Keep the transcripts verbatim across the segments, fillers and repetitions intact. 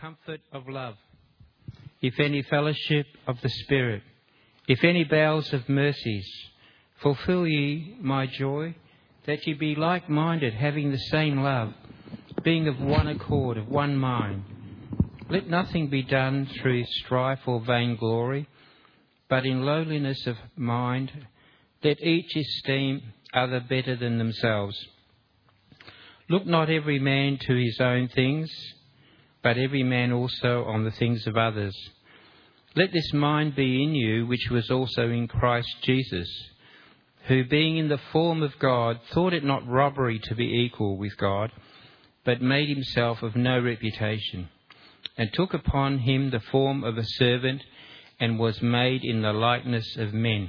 comfort of love, if any fellowship of the Spirit, if any bowels of mercies, fulfil ye my joy, that ye be like-minded, having the same love, being of one accord, of one mind. Let nothing be done through strife or vainglory, but in lowliness of mind, let each esteem other better than themselves. Look not every man to his own things, but every man also on the things of others. Let this mind be in you, which was also in Christ Jesus, who being in the form of God, thought it not robbery to be equal with God, but made himself of no reputation, and took upon him the form of a servant, and was made in the likeness of men.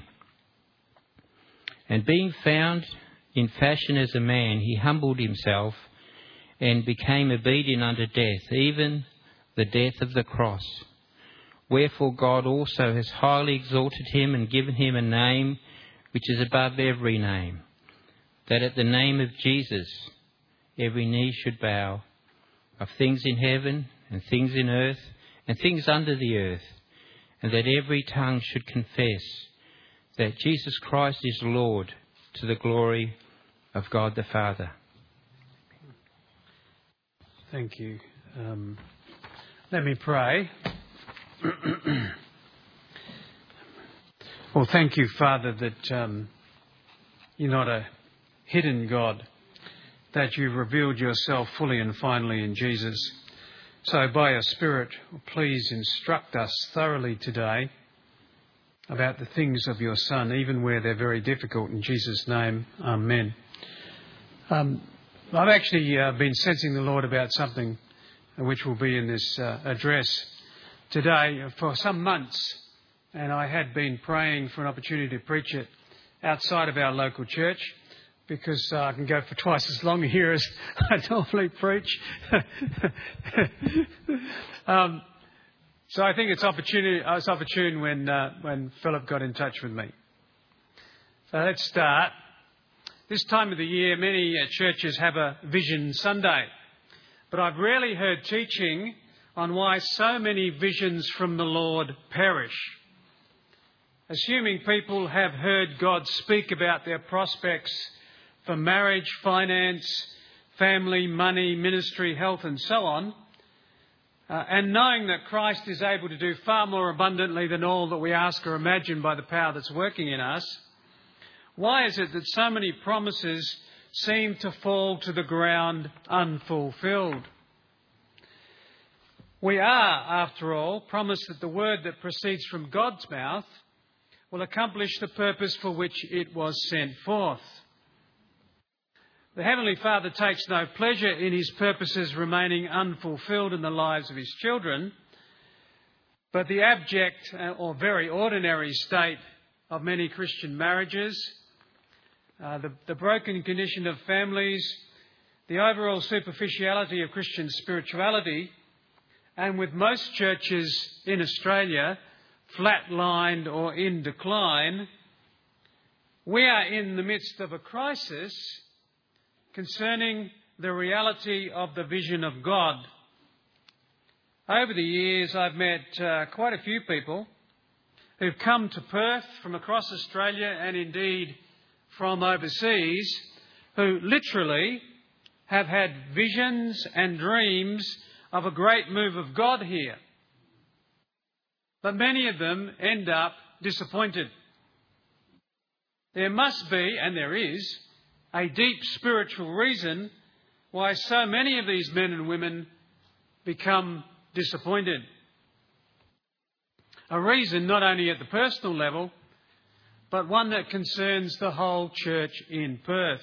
And being found in fashion as a man, he humbled himself and became obedient unto death, even the death of the cross. Wherefore God also has highly exalted him and given him a name which is above every name, that at the name of Jesus every knee should bow, of things in heaven and things in earth and things under the earth, and that every tongue should confess that Jesus Christ is Lord, to the glory of God the Father. Thank you. Um, let me pray. Well, thank you, Father, that um, you're not a hidden God, that you've revealed yourself fully and finally in Jesus. So by your Spirit, please instruct us thoroughly today about the things of your Son, even where they're very difficult. In Jesus' name, amen. Um, I've actually uh, been sensing the Lord about something which will be in this uh, address today for some months, and I had been praying for an opportunity to preach it outside of our local church, because uh, I can go for twice as long here as I normally preach. um, so I think it's opportunity. Uh, it's opportune when uh, when Philip got in touch with me. So let's start. This time of the year, many uh, churches have a Vision Sunday, but I've rarely heard teaching on why so many visions from the Lord perish. Assuming people have heard God speak about their prospects for marriage, finance, family, money, ministry, health and so on, uh, and knowing that Christ is able to do far more abundantly than all that we ask or imagine by the power that's working in us, why is it that so many promises seem to fall to the ground unfulfilled? We are, after all, promised that the word that proceeds from God's mouth will accomplish the purpose for which it was sent forth. The Heavenly Father takes no pleasure in his purposes remaining unfulfilled in the lives of his children, but the abject or very ordinary state of many Christian marriages, uh, the, the broken condition of families, the overall superficiality of Christian spirituality, and with most churches in Australia flatlined or in decline, we are in the midst of a crisis concerning the reality of the vision of God. Over the years, I've met uh, quite a few people who've come to Perth from across Australia and indeed from overseas, who literally have had visions and dreams of a great move of God here. But many of them end up disappointed. There must be, and there is, a deep spiritual reason why so many of these men and women become disappointed. A reason not only at the personal level, but one that concerns the whole church in Perth.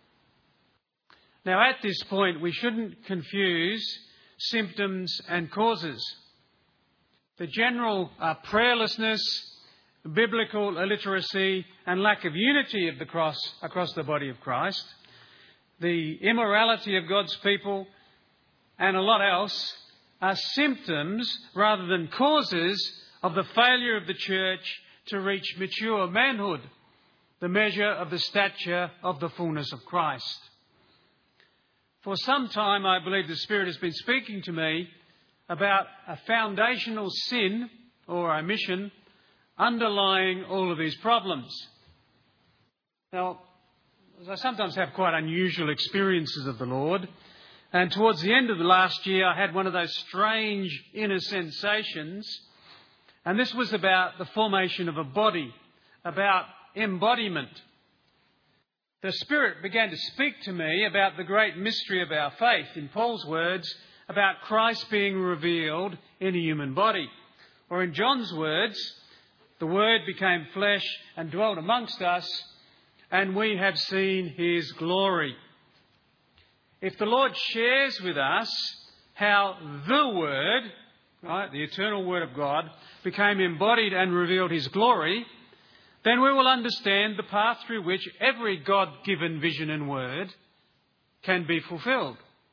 Now, at this point, we shouldn't confuse symptoms and causes. The general uh, prayerlessness, biblical illiteracy and lack of unity of the cross across the body of Christ, the immorality of God's people and a lot else are symptoms rather than causes of the failure of the church to reach mature manhood, the measure of the stature of the fullness of Christ. For some time, I believe the Spirit has been speaking to me about a foundational sin or omission underlying all of these problems. Now, I sometimes have quite unusual experiences of the Lord, and towards the end of the last year I had one of those strange inner sensations, and this was about the formation of a body, about embodiment. The Spirit began to speak to me about the great mystery of our faith, in Paul's words, about Christ being revealed in a human body. Or in John's words, the Word became flesh and dwelt amongst us, and we have seen his glory. If the Lord shares with us how the Word, right, the eternal Word of God, became embodied and revealed his glory, then we will understand the path through which every God-given vision and word can be fulfilled.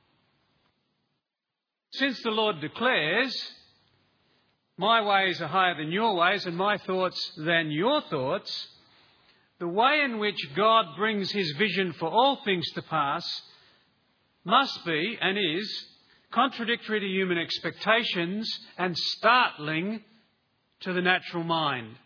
Since the Lord declares, my ways are higher than your ways and my thoughts than your thoughts, the way in which God brings his vision for all things to pass must be and is contradictory to human expectations and startling to the natural mind.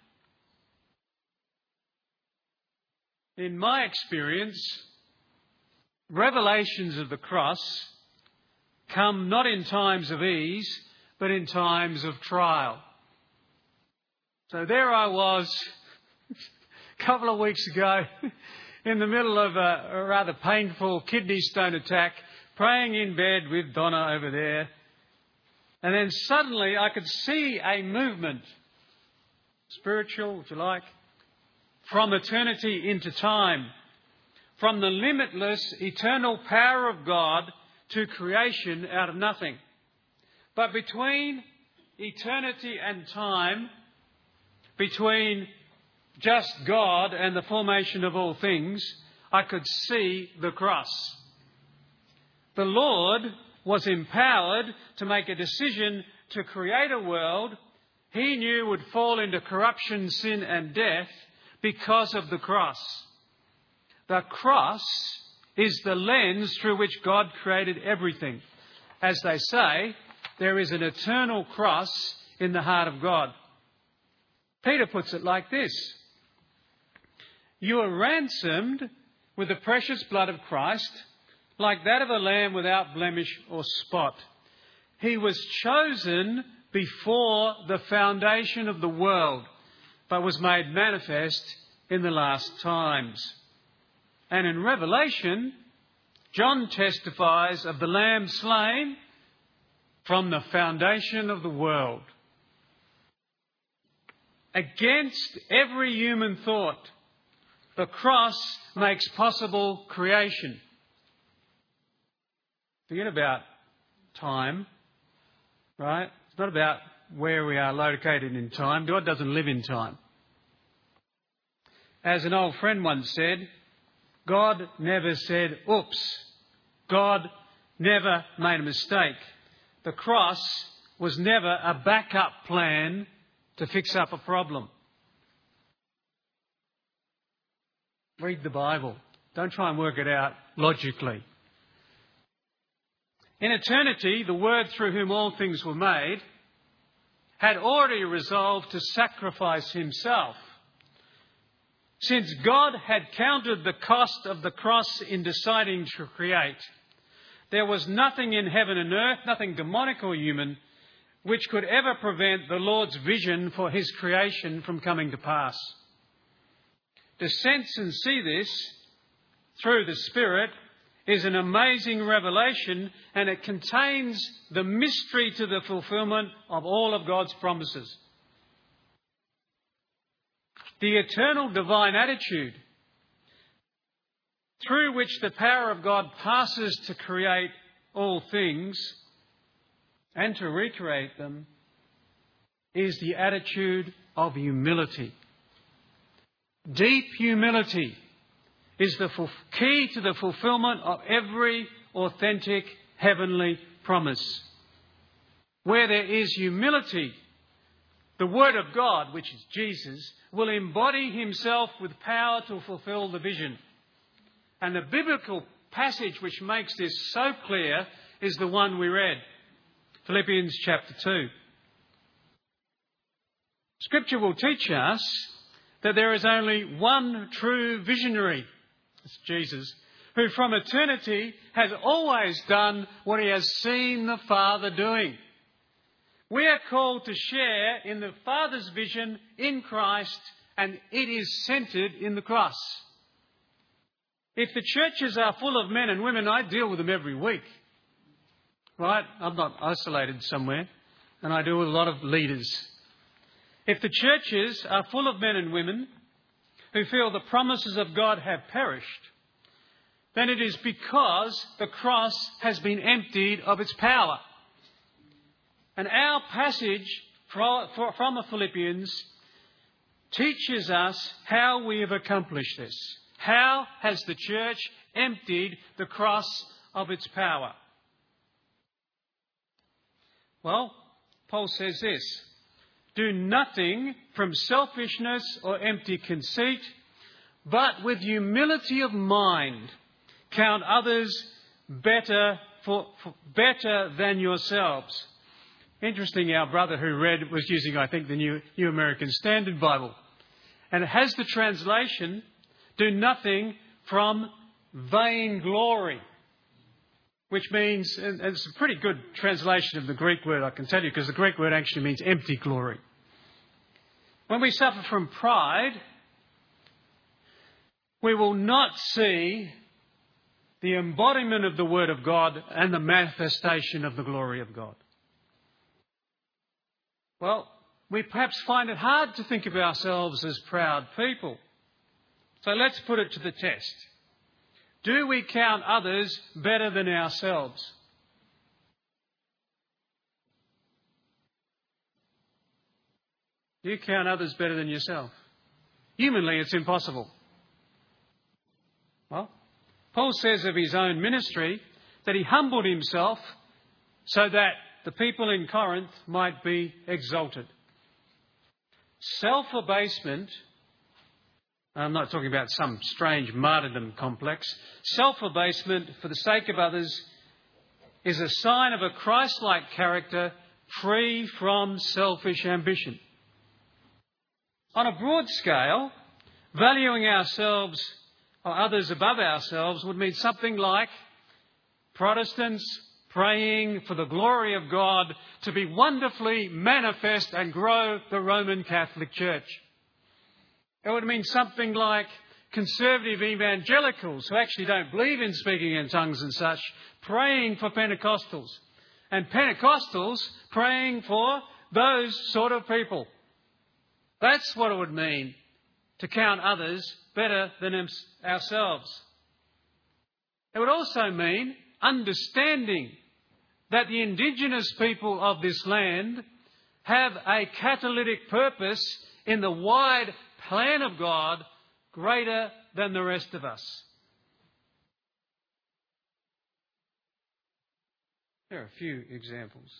In my experience, revelations of the cross come not in times of ease, but in times of trial. So there I was a couple of weeks ago in the middle of a, a rather painful kidney stone attack, praying in bed with Donna over there. And then suddenly I could see a movement, spiritual, if you like, from eternity into time, from the limitless eternal power of God to creation out of nothing. But between eternity and time, between just God and the formation of all things, I could see the cross. The Lord was empowered to make a decision to create a world he knew would fall into corruption, sin and death because of the cross. The cross is the lens through which God created everything. As they say, there is an eternal cross in the heart of God. Peter puts it like this: you are ransomed with the precious blood of Christ, like that of a lamb without blemish or spot. He was chosen before the foundation of the world, but was made manifest in the last times. And in Revelation, John testifies of the Lamb slain from the foundation of the world. Against every human thought, the cross makes possible creation. Forget about time, right? It's not about where we are located in time. God doesn't live in time. As an old friend once said, God never said, oops. God never made a mistake. The cross was never a backup plan to fix up a problem. Read the Bible. Don't try and work it out logically. In eternity, the Word through whom all things were made had already resolved to sacrifice himself. Since God had counted the cost of the cross in deciding to create, there was nothing in heaven and earth, nothing demonic or human, which could ever prevent the Lord's vision for his creation from coming to pass. To sense and see this through the Spirit is an amazing revelation, and it contains the mystery to the fulfilment of all of God's promises. The eternal divine attitude through which the power of God passes to create all things and to recreate them is the attitude of humility. Deep humility is the key to the fulfilment of every authentic heavenly promise. Where there is humility, the Word of God, which is Jesus, will embody himself with power to fulfill the vision. And the biblical passage which makes this so clear is the one we read. Philippians chapter two. Scripture will teach us that there is only one true visionary, it's Jesus, who from eternity has always done what he has seen the Father doing. We are called to share in the Father's vision in Christ, and it is centred in the cross. If the churches are full of men and women, I deal with them every week. Right? I'm not isolated somewhere, and I deal with a lot of leaders. If the churches are full of men and women who feel the promises of God have perished, then it is because the cross has been emptied of its power. And our passage from the Philippians teaches us how we have accomplished this. How has the church emptied the cross of its power? Well, Paul says this: do nothing from selfishness or empty conceit, but with humility of mind count others better for, for better than yourselves. Interesting, our brother who read was using, I think, the New, New American Standard Bible. And it has the translation, do nothing from vainglory, which means, and it's a pretty good translation of the Greek word, I can tell you, because the Greek word actually means empty glory. When we suffer from pride, we will not see the embodiment of the Word of God and the manifestation of the glory of God. Well, we perhaps find it hard to think of ourselves as proud people. So let's put it to the test. Do we count others better than ourselves? Do you count others better than yourself? Humanly, it's impossible. Well, Paul says of his own ministry that he humbled himself so that the people in Corinth might be exalted. Self-abasement, I'm not talking about some strange martyrdom complex, self-abasement for the sake of others is a sign of a Christ-like character free from selfish ambition. On a broad scale, valuing ourselves or others above ourselves would mean something like Protestants praying for the glory of God to be wonderfully manifest and grow the Roman Catholic Church. It would mean something like conservative evangelicals who actually don't believe in speaking in tongues and such, praying for Pentecostals. And Pentecostals praying for those sort of people. That's what it would mean to count others better than ourselves. It would also mean understanding that the indigenous people of this land have a catalytic purpose in the wide plan of God greater than the rest of us. There are a few examples.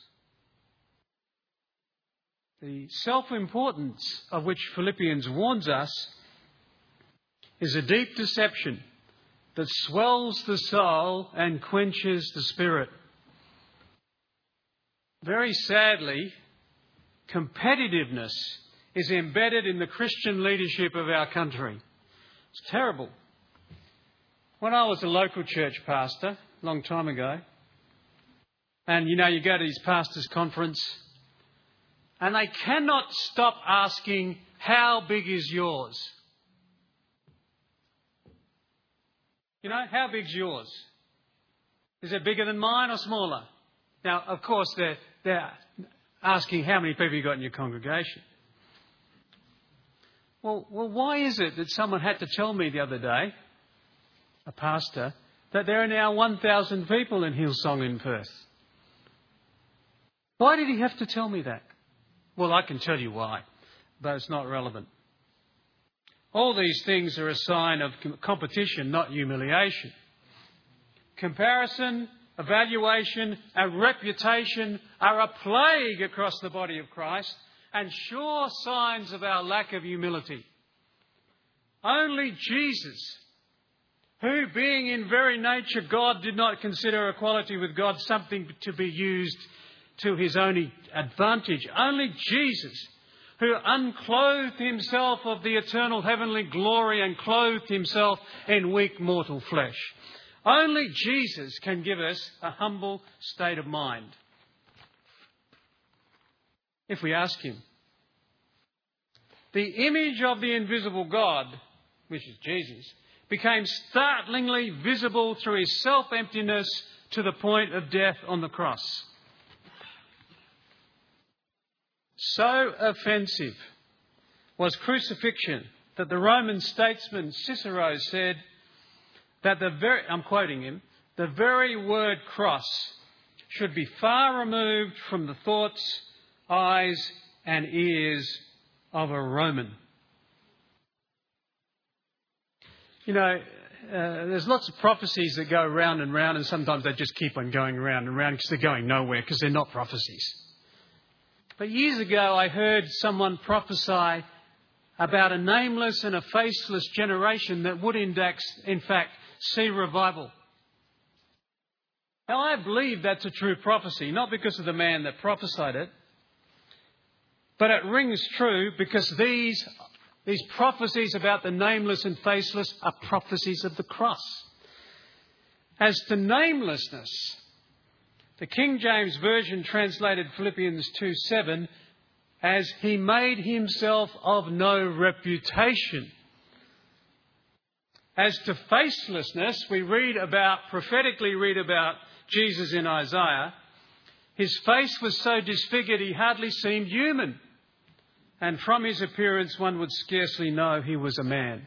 The self-importance of which Philippians warns us is a deep deception that swells the soul and quenches the spirit. Very sadly, competitiveness is embedded in the Christian leadership of our country. It's terrible. When I was a local church pastor, a long time ago, and you know, you go to these pastors' conference, and they cannot stop asking, how big is yours? You know, how big's yours? Is it bigger than mine or smaller? Now, of course, they're, they're asking how many people you got in your congregation. Well, well, why is it that someone had to tell me the other day, a pastor, that there are now one thousand people in Hillsong in Perth? Why did he have to tell me that? Well, I can tell you why, but it's not relevant. All these things are a sign of competition, not humiliation. Comparison, evaluation, and reputation are a plague across the body of Christ and sure signs of our lack of humility. Only Jesus, who being in very nature God, did not consider equality with God something to be used to his own advantage. Only Jesus, who unclothed himself of the eternal heavenly glory and clothed himself in weak mortal flesh. Only Jesus can give us a humble state of mind. If we ask him, the image of the invisible God, which is Jesus, became startlingly visible through his self-emptiness to the point of death on the cross. So offensive was crucifixion that the Roman statesman Cicero said that the very, I'm quoting him, the very word cross should be far removed from the thoughts, eyes and ears of a Roman. You know, uh, there's lots of prophecies that go round and round, and sometimes they just keep on going round and round because they're going nowhere, because they're not prophecies. But years ago I heard someone prophesy about a nameless and a faceless generation that would index, in fact, see revival. Now I believe that's a true prophecy, not because of the man that prophesied it, but it rings true because these, these prophecies about the nameless and faceless are prophecies of the cross. As to namelessness, the King James Version translated Philippians two seven as he made himself of no reputation. As to facelessness, we read about, prophetically read about Jesus in Isaiah. His face was so disfigured he hardly seemed human. And from his appearance one would scarcely know he was a man.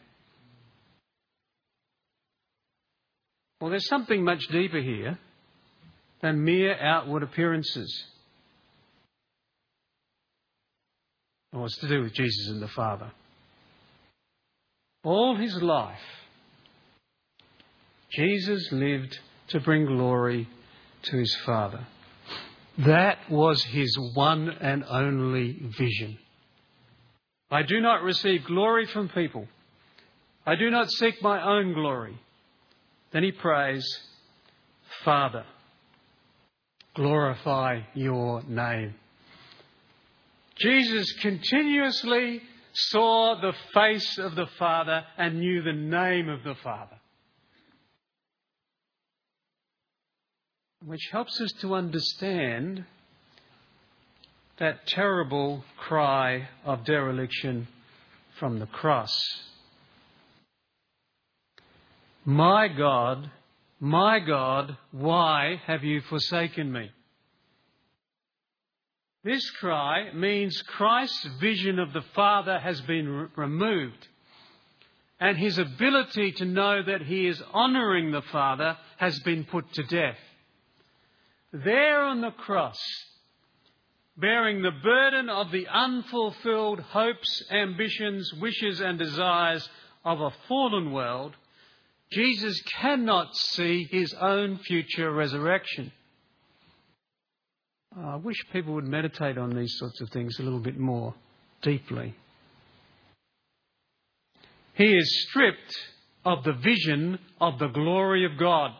Well, there's something much deeper here than mere outward appearances. Well, it's to do with Jesus and the Father. All his life, Jesus lived to bring glory to his Father. That was his one and only vision. I do not receive glory from people. I do not seek my own glory. Then he prays, Father, glorify your name. Jesus continuously saw the face of the Father and knew the name of the Father. Which helps us to understand that terrible cry of dereliction from the cross. My God, my God, why have you forsaken me? This cry means Christ's vision of the Father has been re- removed, and his ability to know that he is honouring the Father has been put to death. There on the cross, bearing the burden of the unfulfilled hopes, ambitions, wishes and desires of a fallen world, Jesus cannot see his own future resurrection. I wish people would meditate on these sorts of things a little bit more deeply. He is stripped of the vision of the glory of God.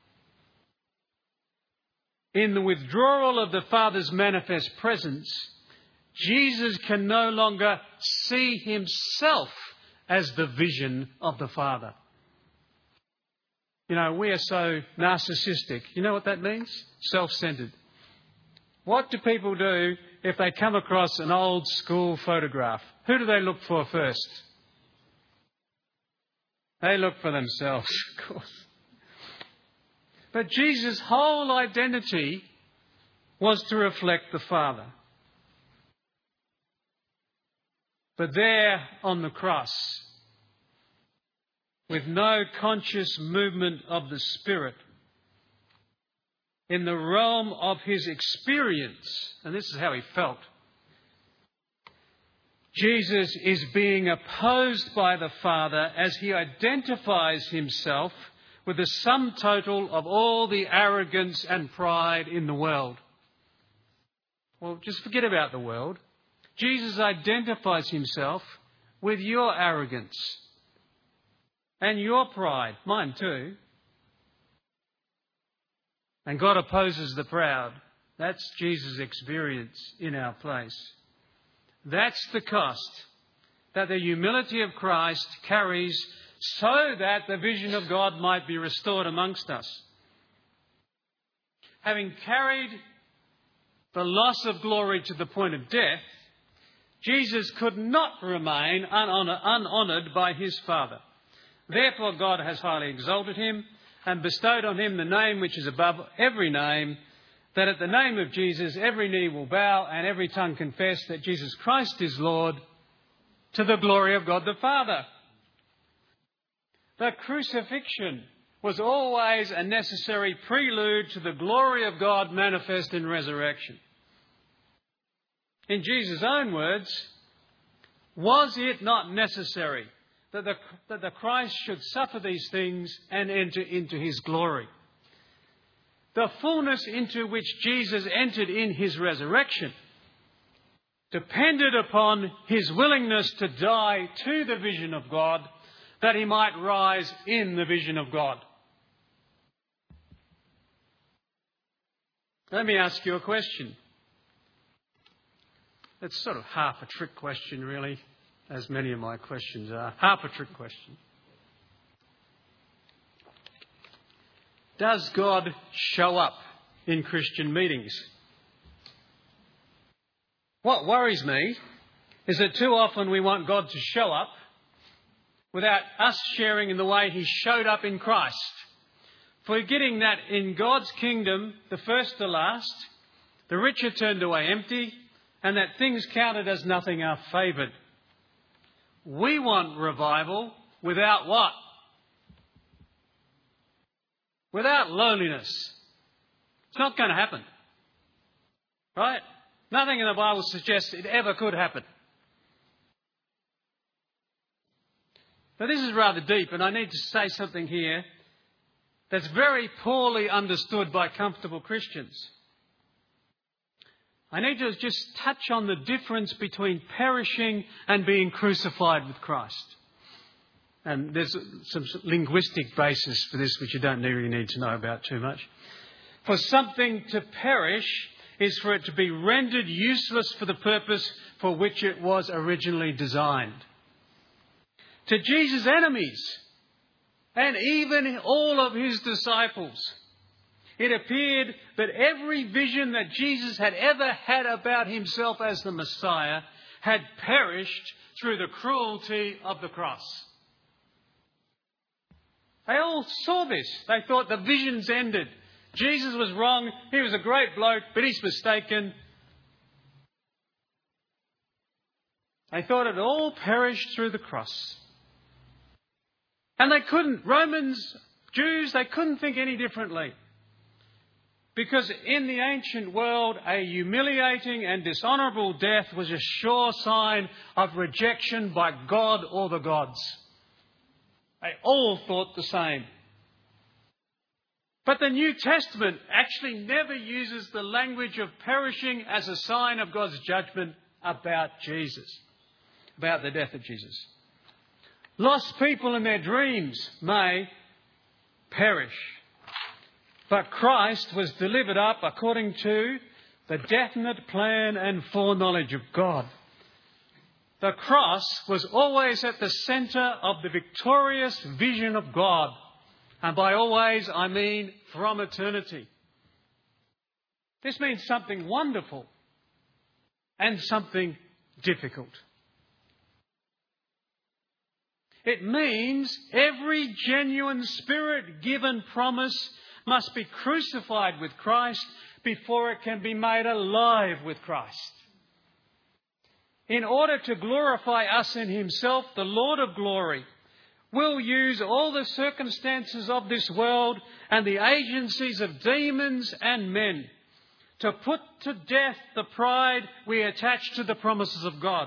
In the withdrawal of the Father's manifest presence, Jesus can no longer see himself as the vision of the Father. You know, we are so narcissistic. You know what that means? Self-centred. What do people do if they come across an old school photograph? Who do they look for first? They look for themselves, of course. But Jesus' whole identity was to reflect the Father. But there on the cross, with no conscious movement of the Spirit, in the realm of his experience, and this is how he felt, Jesus is being opposed by the Father as he identifies himself with the sum total of all the arrogance and pride in the world. Well, just forget about the world. Jesus identifies himself with your arrogance and your pride, mine too. And God opposes the proud That's Jesus' experience in our place. That's the cost that the humility of Christ carries so that the vision of God might be restored amongst us. Having carried the loss of glory to the point of death, Jesus could not remain unhonoured by his Father. Therefore God has highly exalted him and bestowed on him the name which is above every name, that at the name of Jesus every knee will bow and every tongue confess that Jesus Christ is Lord, to the glory of God the Father. The crucifixion was always a necessary prelude to the glory of God manifest in resurrection. In Jesus' own words, was it not necessary that the, that the Christ should suffer these things and enter into his glory? The fullness into which Jesus entered in his resurrection depended upon his willingness to die to the vision of God, that he might rise in the vision of God. Let me ask you a question. It's sort of half a trick question, really, as many of my questions are. Half a trick question. Does God show up in Christian meetings? What worries me is that too often we want God to show up without us sharing in the way he showed up in Christ, forgetting that in God's kingdom, the first to last, the rich are turned away empty, and that things counted as nothing are favoured. We want revival without what? Without lowliness. It's not going to happen. Right? Nothing in the Bible suggests it ever could happen. But this is rather deep, and I need to say something here that's very poorly understood by comfortable Christians. I need to just touch on the difference between perishing and being crucified with Christ. And there's some linguistic basis for this which you don't really need to know about too much. For something to perish is for it to be rendered useless for the purpose for which it was originally designed. To Jesus' enemies, and even all of his disciples, it appeared that every vision that Jesus had ever had about himself as the Messiah had perished through the cruelty of the cross. They all saw this. They thought the visions ended. Jesus was wrong. He was a great bloke, but he's mistaken. They thought it all perished through the cross. And they couldn't, Romans, Jews, they couldn't think any differently. Because in the ancient world, a humiliating and dishonourable death was a sure sign of rejection by God or the gods. They all thought the same. But the New Testament actually never uses the language of perishing as a sign of God's judgment about Jesus, about the death of Jesus. Lost people in their dreams may perish, but Christ was delivered up according to the definite plan and foreknowledge of God. The cross was always at the centre of the victorious vision of God. And by always, I mean from eternity. This means something wonderful and something difficult. It means every genuine Spirit-given promise must be crucified with Christ before it can be made alive with Christ. In order to glorify us in himself, the Lord of glory will use all the circumstances of this world and the agencies of demons and men to put to death the pride we attach to the promises of God.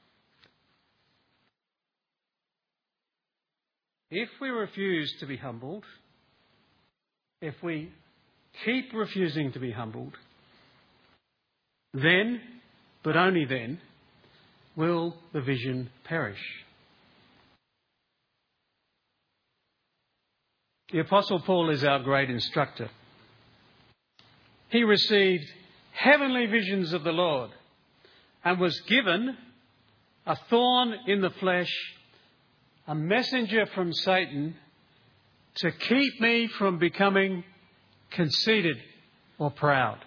If we refuse to be humbled, if we keep refusing to be humbled, then, but only then, will the vision perish. The Apostle Paul is our great instructor. He received heavenly visions of the Lord and was given a thorn in the flesh, a messenger from Satan to keep me from becoming conceited or proud.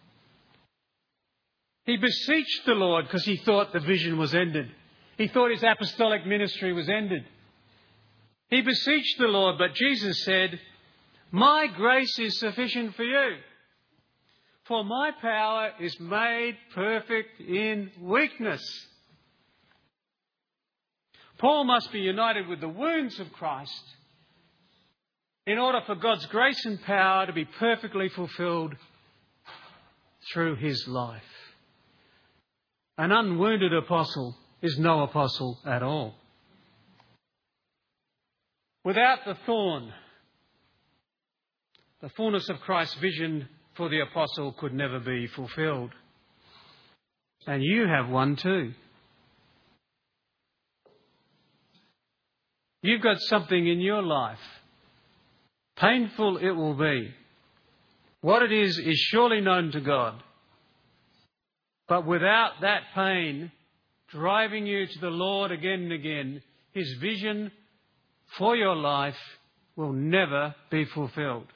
He beseeched the Lord because he thought the vision was ended. He thought his apostolic ministry was ended. He beseeched the Lord, but Jesus said, "My grace is sufficient for you, for my power is made perfect in weakness." Paul must be united with the wounds of Christ in order for God's grace and power to be perfectly fulfilled through his life. An unwounded apostle is no apostle at all. Without the thorn, the fullness of Christ's vision for the apostle could never be fulfilled. And you have one too. You've got something in your life. Painful it will be. What it is is surely known to God. But without that pain driving you to the Lord again and again, his vision for your life will never be fulfilled.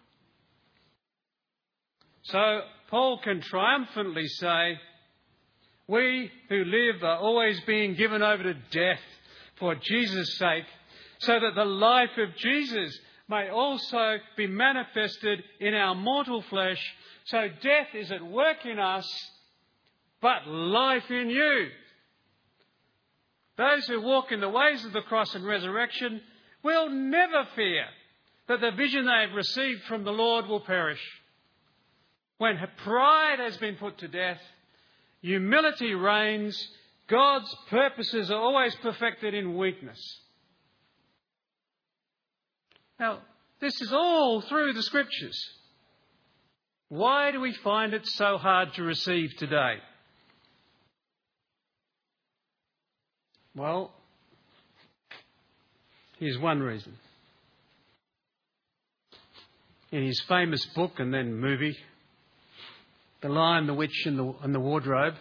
So Paul can triumphantly say, we who live are always being given over to death for Jesus' sake, so that the life of Jesus may also be manifested in our mortal flesh. So death is at work in us, but life in you. Those who walk in the ways of the cross and resurrection will never fear that the vision they have received from the Lord will perish. When pride has been put to death, humility reigns. God's purposes are always perfected in weakness. Now, this is all through the Scriptures. Why do we find it so hard to receive today? Well, here's one reason. In his famous book and then movie, The Lion, the Witch and the, and the Wardrobe,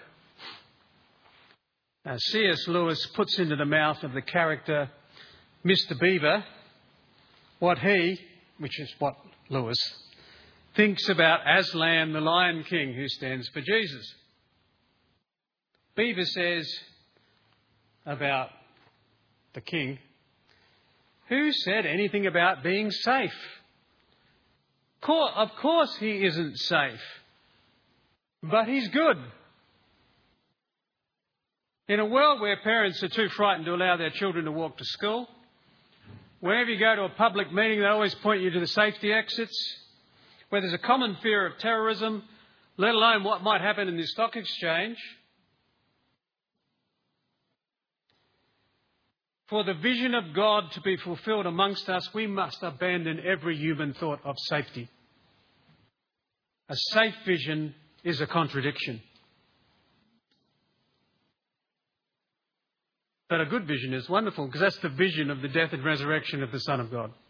uh, C S Lewis puts into the mouth of the character Mister Beaver what he, which is what Lewis, thinks about Aslan, the Lion King, who stands for Jesus. Beaver says about the king, who said anything about being safe? Of course he isn't safe, but he's good. In a world where parents are too frightened to allow their children to walk to school, whenever you go to a public meeting, they always point you to the safety exits, where there's a common fear of terrorism, let alone what might happen in the stock exchange. For the vision of God to be fulfilled amongst us, we must abandon every human thought of safety. A safe vision is a contradiction. But a good vision is wonderful, because that's the vision of the death and resurrection of the Son of God.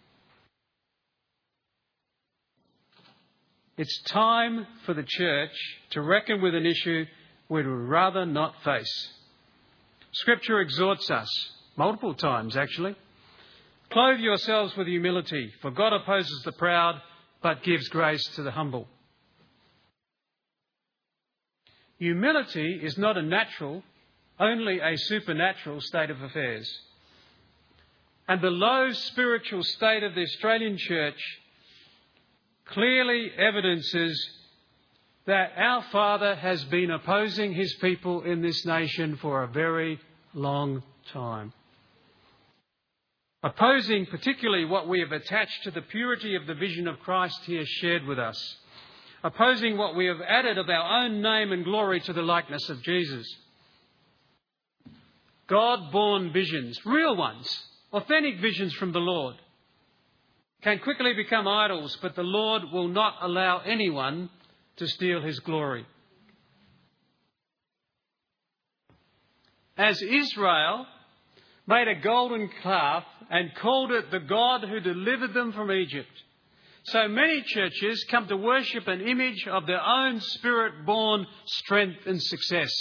It's time for the church to reckon with an issue we'd rather not face. Scripture exhorts us, multiple times actually, clothe yourselves with humility, for God opposes the proud, but gives grace to the humble. Humility is not a natural, only a supernatural state of affairs. And the low spiritual state of the Australian church clearly evidences that our Father has been opposing his people in this nation for a very long time. Opposing particularly what we have attached to the purity of the vision of Christ he has shared with us. Opposing what we have added of our own name and glory to the likeness of Jesus. God-born visions, real ones, authentic visions from the Lord, can quickly become idols, but the Lord will not allow anyone to steal his glory. As Israel made a golden calf and called it the God who delivered them from Egypt, So many churches come to worship an image of their own spirit-born strength and success.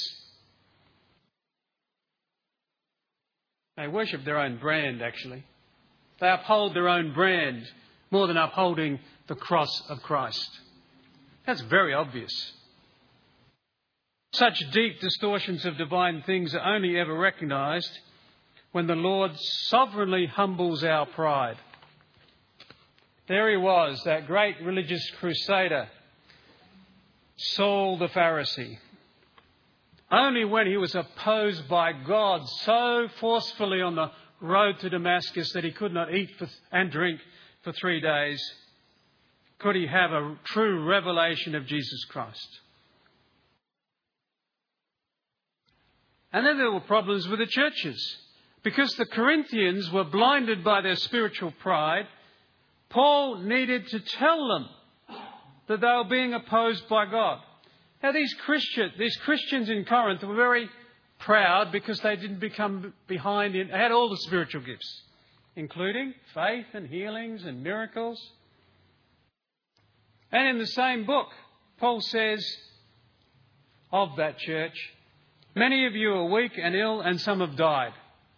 They worship their own brand, actually. They uphold their own brand more than upholding the cross of Christ. That's very obvious. Such deep distortions of divine things are only ever recognised when the Lord sovereignly humbles our pride. There he was, that great religious crusader, Saul the Pharisee. Only when he was opposed by God so forcefully on the road to Damascus that he could not eat and drink for three days could he have a true revelation of Jesus Christ. And then there were problems with the churches. Because the Corinthians were blinded by their spiritual pride, Paul needed to tell them that they were being opposed by God. Now, these Christian, these Christians in Corinth were very proud because they didn't become behind in, they had all the spiritual gifts, including faith and healings and miracles. And in the same book, Paul says of that church, many of you are weak and ill and some have died.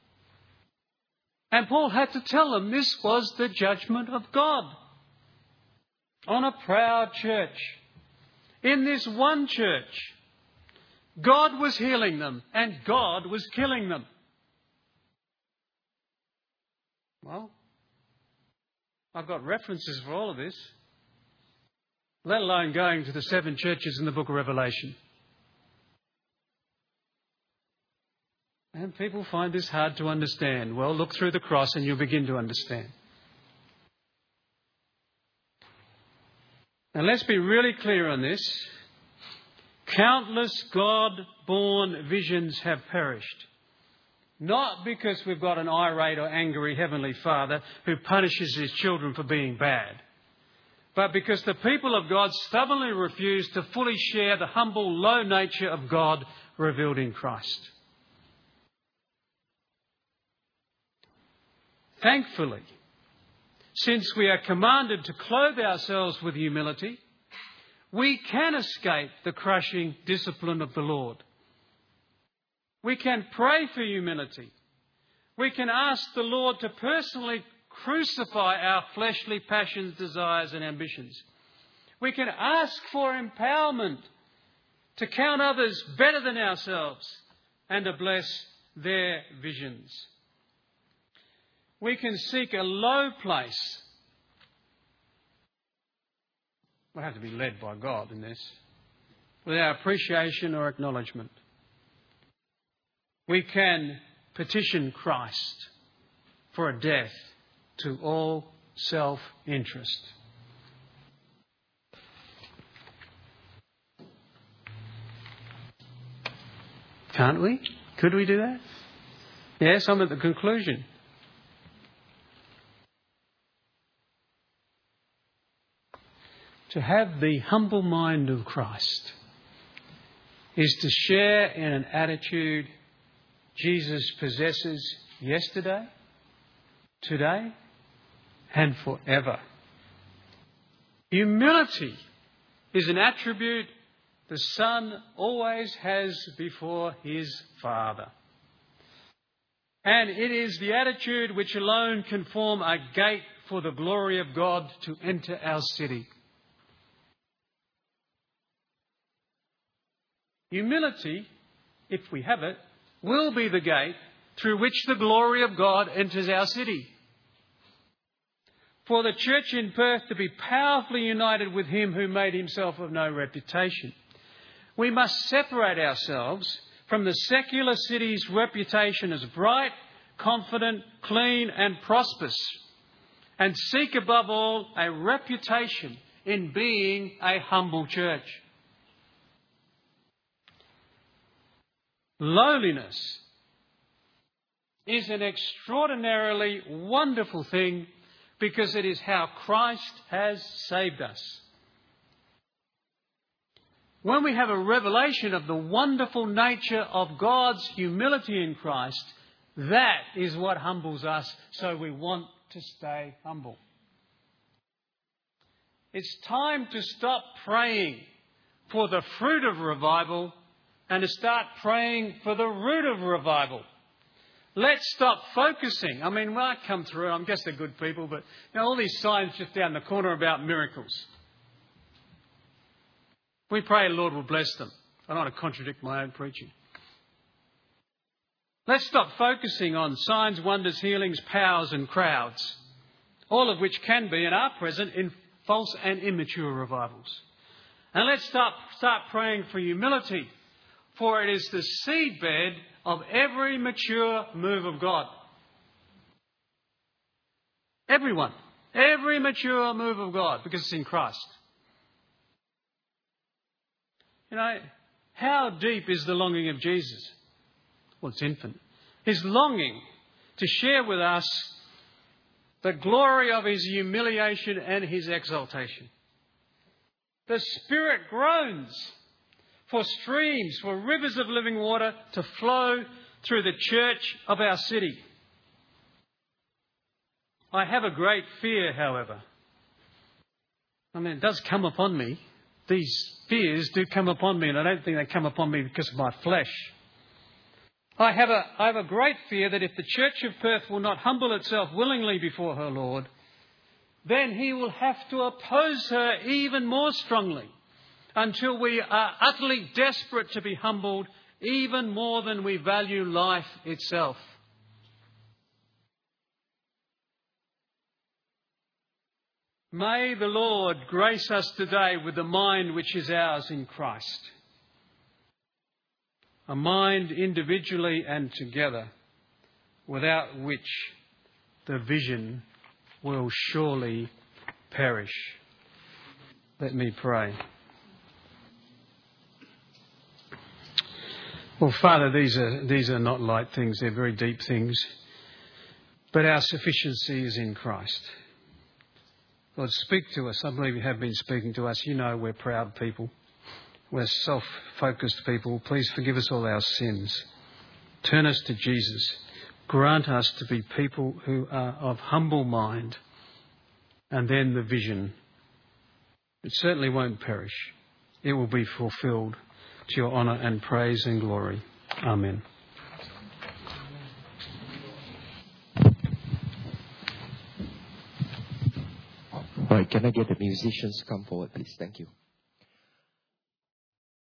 And Paul had to tell them this was the judgment of God on a proud church. In this one church, God was healing them and God was killing them. Well, I've got references for all of this, let alone going to the seven churches in the book of Revelation. And people find this hard to understand. Well, look through the cross and you'll begin to understand. Now, let's be really clear on this. Countless God-born visions have perished. Not because we've got an irate or angry Heavenly Father who punishes his children for being bad, but because the people of God stubbornly refuse to fully share the humble, low nature of God revealed in Christ. Thankfully, since we are commanded to clothe ourselves with humility, we can escape the crushing discipline of the Lord. We can pray for humility. We can ask the Lord to personally crucify our fleshly passions, desires and ambitions. We can ask for empowerment to count others better than ourselves and to bless their visions. We can seek a low place. We'll have to be led by God in this, without appreciation or acknowledgement. We can petition Christ for a death to all self-interest. Can't we? Could we do that? Yes, I'm at the conclusion. To have the humble mind of Christ is to share in an attitude Jesus possesses yesterday, today, and forever. Humility is an attribute the Son always has before his Father. And it is the attitude which alone can form a gate for the glory of God to enter our city. Humility, if we have it, will be the gate through which the glory of God enters our city. For the church in Perth to be powerfully united with him who made himself of no reputation, we must separate ourselves from the secular city's reputation as bright, confident, clean and prosperous, and seek above all a reputation in being a humble church. Lowliness is an extraordinarily wonderful thing because it is how Christ has saved us. When we have a revelation of the wonderful nature of God's humility in Christ, that is what humbles us, so we want to stay humble. It's time to stop praying for the fruit of revival and to start praying for the root of revival. Let's stop focusing. I mean, when I come through, I guess they're good people, but you know, all these signs just down the corner about miracles. We pray the Lord will bless them. I don't want to contradict my own preaching. Let's stop focusing on signs, wonders, healings, powers and crowds, all of which can be and are present in false and immature revivals. And let's start, start praying for humility, for it is the seedbed of every mature move of God. Everyone. Every mature move of God, because it's in Christ. You know, how deep is the longing of Jesus? Well, it's infinite. His longing to share with us the glory of his humiliation and his exaltation. The Spirit groans for streams, for rivers of living water to flow through the church of our city. I have a great fear, however. I mean, it does come upon me. These fears do come upon me, and I don't think they come upon me because of my flesh. I have a, I have a great fear that if the Church of Perth will not humble itself willingly before her Lord, then he will have to oppose her even more strongly until we are utterly desperate to be humbled even more than we value life itself. May the Lord grace us today with the mind which is ours in Christ. A mind individually and together, without which the vision will surely perish. Let me pray. Well, Father, these are, these are not light things, they're very deep things. But our sufficiency is in Christ. Lord, speak to us. I believe you have been speaking to us. You know we're proud people. We're self-focused people. Please forgive us all our sins. Turn us to Jesus. Grant us to be people who are of humble mind. And then the vision. It certainly won't perish. It will be fulfilled to your honour and praise and glory. Amen. All right, can I get the musicians to come forward, please? Thank you.